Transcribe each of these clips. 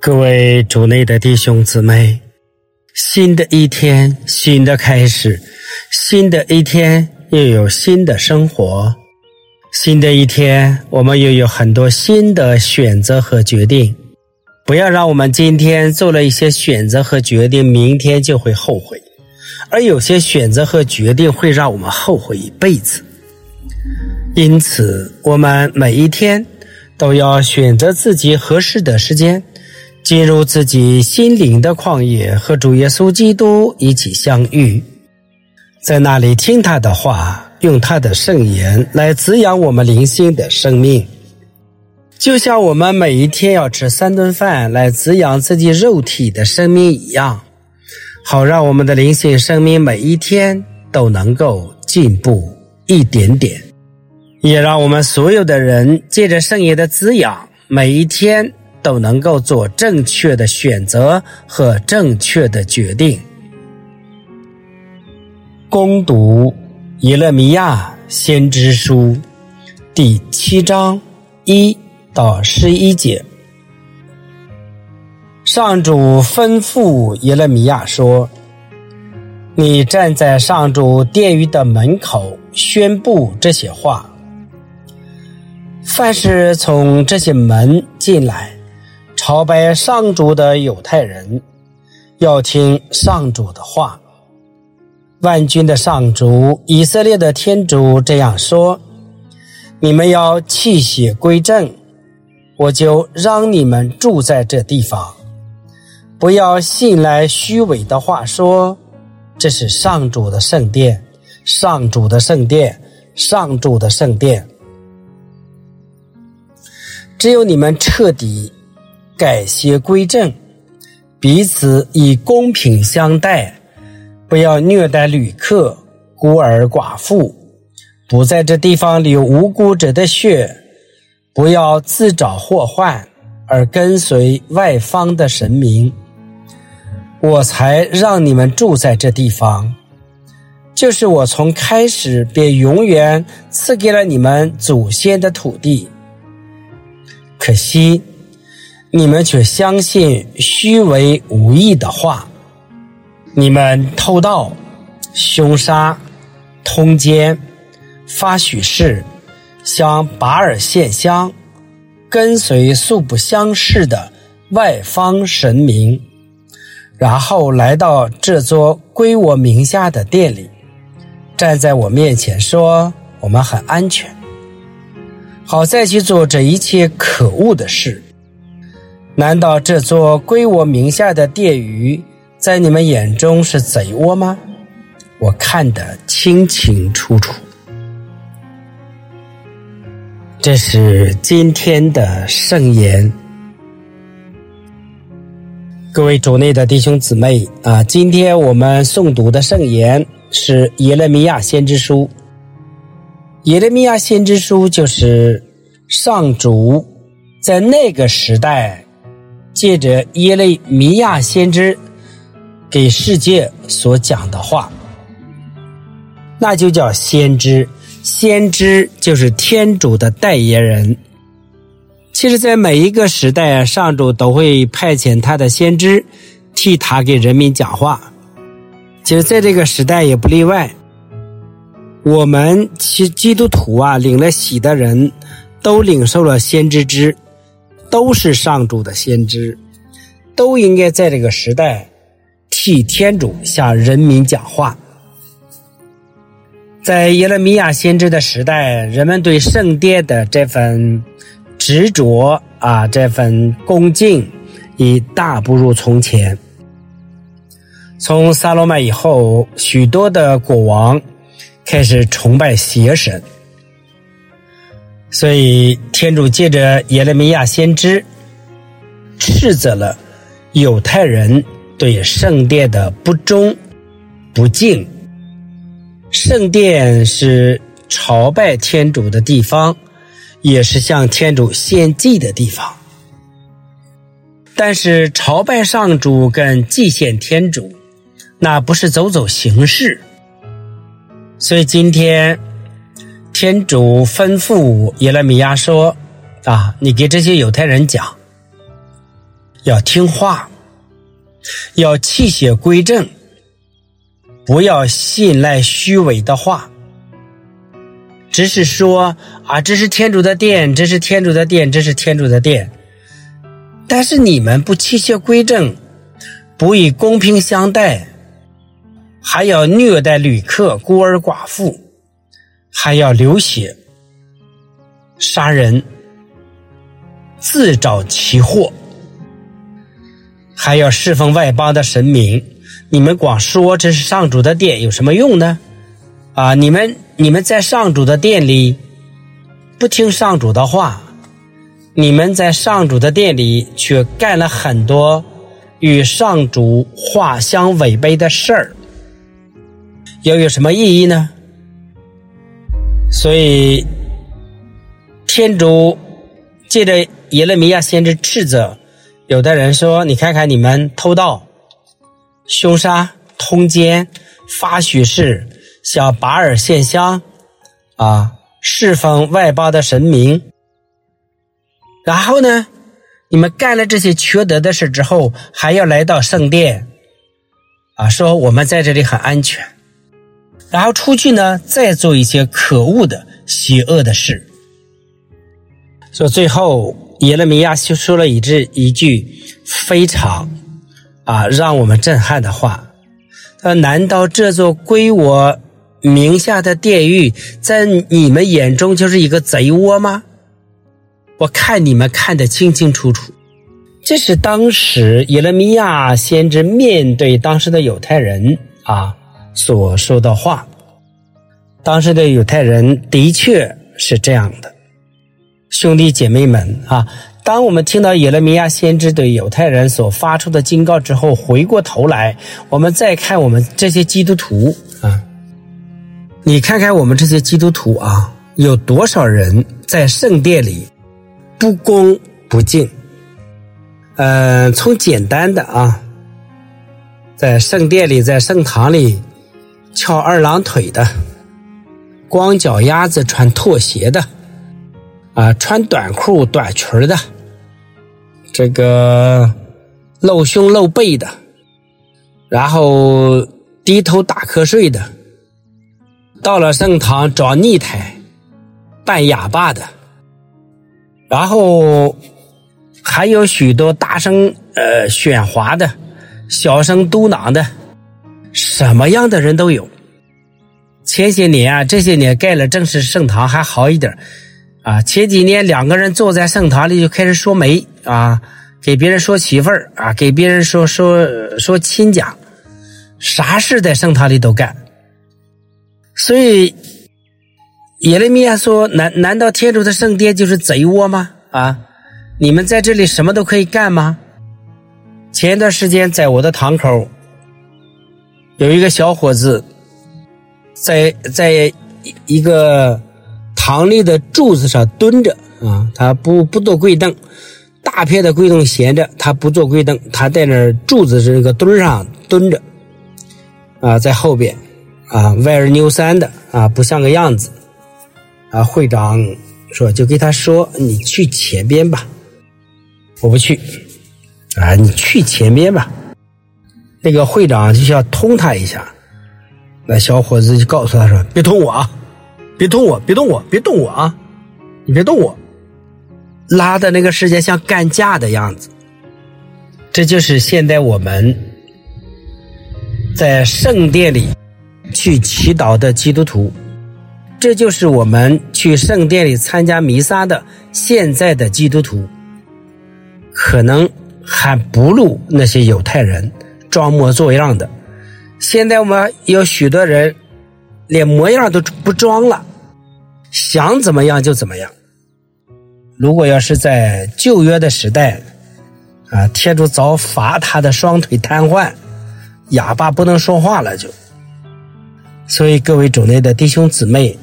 各位主内的弟兄姊妹，新的一天，新的开始，新的一天又有新的生活，新的一天我们又有很多新的选择和决定。不要让我们今天做了一些选择和决定，明天就会后悔，而有些选择和决定会让我们后悔一辈子。因此我们每一天都要选择自己合适的时间，进入自己心灵的旷野，和主耶稣基督一起相遇，在那里听他的话，用他的圣言来滋养我们灵性的生命。就像我们每一天要吃3顿饭来滋养自己肉体的生命一样，好让我们的灵性生命每一天都能够进步一点点，也让我们所有的人借着圣言的滋养，每一天都能够做正确的选择和正确的决定。攻读耶勒米亚先知书第7章1到11节。上主吩咐耶勒米亚说：你站在上主殿宇的门口，宣布这些话。凡是从这些门进来朝拜上主的犹太人，要听上主的话。万军的上主，以色列的天主这样说：你们要弃血归正，我就让你们住在这地方。不要信来虚伪的话，说这是上主的圣殿，上主的圣殿，上主的圣殿。只有你们彻底改邪归正，彼此以公平相待，不要虐待旅客、孤儿寡妇，不在这地方流无辜者的血，不要自找祸患而跟随外方的神明。我才让你们住在这地方，就是我从开始便永远赐给了你们祖先的土地。可惜你们却相信虚伪无益的话，你们偷盗、凶杀、通奸、发许誓，向巴尔献香，跟随素不相识的外方神明，然后来到这座归我名下的殿里，站在我面前说我们很安全，好再去做这一切可恶的事。难道这座归我名下的殿宇在你们眼中是贼窝吗？我看得清清楚楚。这是今天的圣言。各位主内的弟兄姊妹今天我们诵读的圣言是耶勒米亚先知书。耶勒米亚先知书就是上主在那个时代借着耶勒米亚先知给世界所讲的话，那就叫先知。先知就是天主的代言人。其实在每一个时代上主都会派遣他的先知替他给人民讲话，其实在这个时代也不例外。我们基督徒领了洗的人都领受了先知之，都是上主的先知，都应该在这个时代替天主向人民讲话。在耶勒米亚先知的时代，人们对圣殿的这份执着这份恭敬已大不如从前。从撒罗曼以后，许多的国王开始崇拜邪神，所以天主借着耶勒米亚先知斥责了犹太人对圣殿的不忠不敬。圣殿是朝拜天主的地方，也是向天主献祭的地方。但是朝拜上主跟祭献天主，那不是走走形式。所以今天天主吩咐耶勒米亚说你给这些犹太人讲， 要听话，要气血归正，不要信赖虚伪的话。只是说这是天主的殿，这是天主的殿，这是天主的殿，但是你们不气血归正，不以公平相待，还要虐待旅客、孤儿寡妇，还要流血杀人，自找其祸，还要侍奉外邦的神明。你们光说这是上主的殿有什么用呢？你们在上主的殿里不听上主的话，你们在上主的殿里却干了很多与上主话相违背的事儿，又有什么意义呢？所以天主借着耶勒米亚先知斥责有的人说，你看看你们偷盗、凶杀、通奸、发许誓、向巴尔献香侍奉外邦的神明，然后呢你们干了这些缺德的事之后，还要来到圣殿说我们在这里很安全，然后出去呢再做一些可恶的邪恶的事。所以最后耶勒米亚就说了一句非常让我们震撼的话，难道这座归我名下的殿宇在你们眼中就是一个贼窝吗？我看你们看得清清楚楚。这是当时耶勒米亚先知面对当时的犹太人所说的话。当时的犹太人的确是这样的。兄弟姐妹们当我们听到耶勒米亚先知对犹太人所发出的警告之后，回过头来我们再看我们这些基督徒你看看我们这些基督徒有多少人在圣殿里不恭不敬。从简单的在圣殿里在圣堂里翘二郎腿的，光脚丫子穿拖鞋的穿短裤短裙的，这个露胸露背的，然后低头打瞌睡的，到了圣堂找逆胎扮哑巴的，然后还有许多大声喧哗的，小声嘟囔的，什么样的人都有。前些年这些年盖了正式圣堂还好一点前几年两个人坐在圣堂里就开始说媒给别人说媳妇儿给别人说亲家，啥事在圣堂里都干。所以耶勒米亚说，难道天主的圣殿就是贼窝吗？你们在这里什么都可以干吗？前一段时间在我的堂口有一个小伙子在一个堂里的柱子上蹲着他不坐跪凳，大片的跪凳闲着，他不坐跪凳，他在那柱子这个墩上蹲着在后边歪二扭三的不像个样子会长说就给他说，你去前边吧。我不去你去前边吧。那个会长就想通他一下，那小伙子就告诉他说，别动我别动我，别动我，别动我你别动我，拉的那个世界像干架的样子。这就是现在我们在圣殿里去祈祷的基督徒，这就是我们去圣殿里参加弥撒的现在的基督徒，可能还不如那些犹太人装模作样的。现在我们有许多人连模样都不装了，想怎么样就怎么样。如果要是在旧约的时代天主早罚他的双腿瘫痪，哑巴不能说话了就。所以各位主内的弟兄姊妹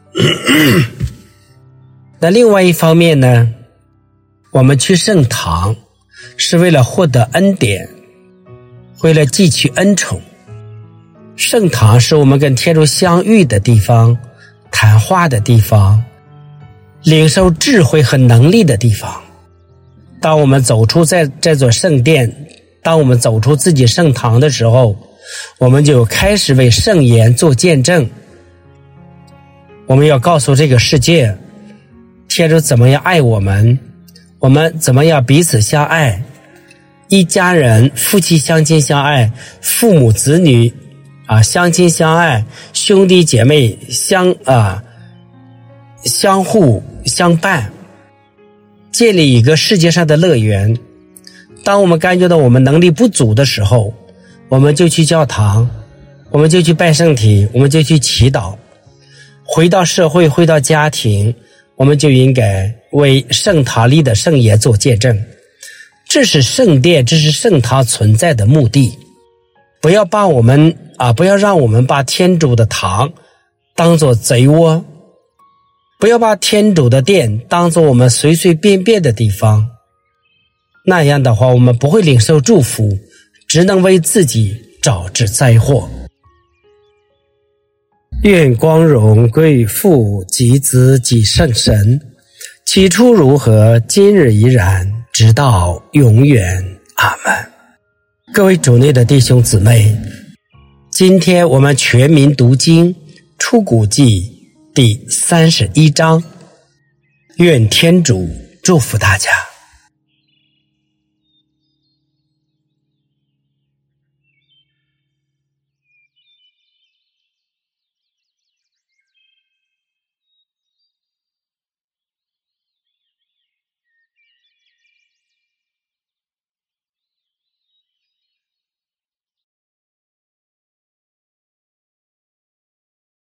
那另外一方面呢，我们去圣堂是为了获得恩典，为了汲取恩宠。圣堂是我们跟天主相遇的地方，谈话的地方，领受智慧和能力的地方。 当我们走出这座圣殿，当我们走出自己圣堂的时候，我们就开始为圣言做见证。我们要告诉这个世界，天主怎么样爱我们，我们怎么样彼此相爱，一家人夫妻相亲相爱，父母子女相亲相爱，兄弟姐妹相互相伴，建立一个世界上的乐园。当我们感觉到我们能力不足的时候，我们就去教堂，我们就去拜圣体，我们就去祈祷。回到社会，回到家庭，我们就应该为圣堂里的圣言做见证。这是圣殿，这是圣堂存在的目的。不要让我们把天主的堂当作贼窝，不要把天主的殿当作我们随随便便的地方。那样的话，我们不会领受祝福，只能为自己招致灾祸。愿光荣归于父及子及圣神，起初如何，今日依然，直到永远。阿们。各位主内的弟兄姊妹，今天我们全民读经出谷记第31章，愿天主祝福大家。